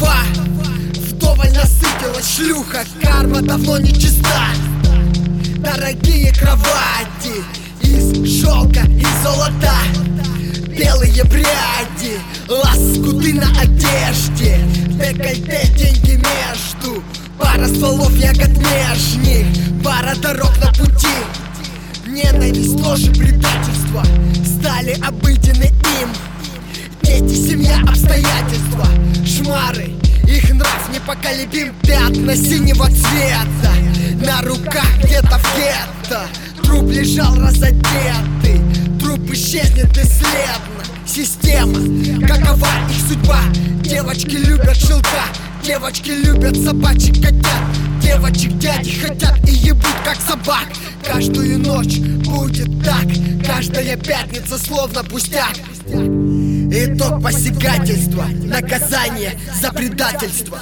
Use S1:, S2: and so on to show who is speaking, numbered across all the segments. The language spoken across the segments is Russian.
S1: вдова вдоволь насытилась шлюха, карма давно не чиста. Дорогие кровати из шелка и золота, белые пряди, лоскуты на одежде, декольте, деньги между, пара стволов ягод нежных, пара дорог на пути. Ненависть, ложь и предательство стали обыденны им. Дети, семья, обстоятельства, шмары, их нрав непоколебим. Пятна синего цвета на руках где-то в гетто. Труп лежал разодетый, труп исчезнет бесследно. Система, какова их судьба? Девочки любят шелка, девочки любят собачек, котят. Девочек дяди хотят и ебут как собак. Каждую ночь будет так, каждая пятница словно пустяк. Итог посягательства, наказание за предательство.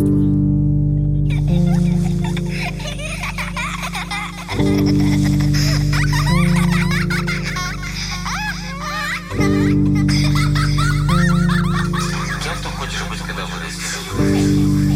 S2: Кем ты хочешь быть, когда вырастешь?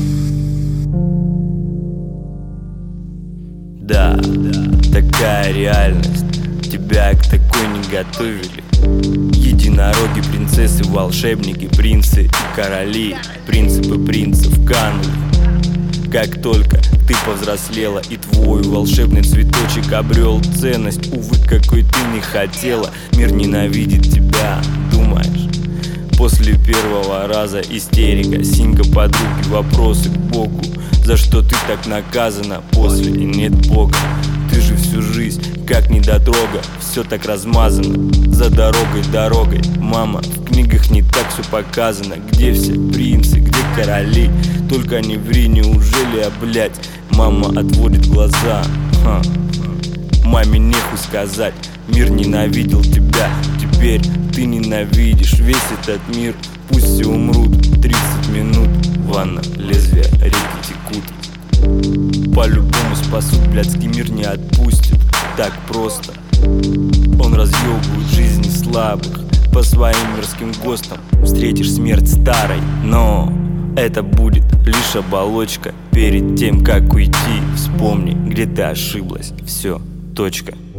S3: Да, такая реальность. Тебя к такой не готовили. Единороги, принцессы, волшебники, принцы и короли. Принципы принцев канули. Как только ты повзрослела и твой волшебный цветочек обрел ценность, увы, какой ты не хотела. Мир ненавидит тебя, думаешь? После первого раза истерика, синька подруги, вопросы к Богу. За что ты так наказана? После и нет Бога. Ты же всю жизнь как недотрога, все так размазано. За дорогой, мама, в книгах не так все показано. Где все принцы, где короли? Только не ври, неужели, блядь? Мама отводит глаза. Маме нехуй сказать, мир ненавидел тебя. Теперь ты ненавидишь весь этот мир. Пусть все умрут, 30 минут. Ванна, лезвия, реки текут. По-любому спасут, блядский мир не отпустит так просто. Он разъебывает жизни слабых по своим мирским ГОСТам. Встретишь смерть старой, но это будет лишь оболочка. Перед тем, как уйти, вспомни, где ты ошиблась. Все, точка.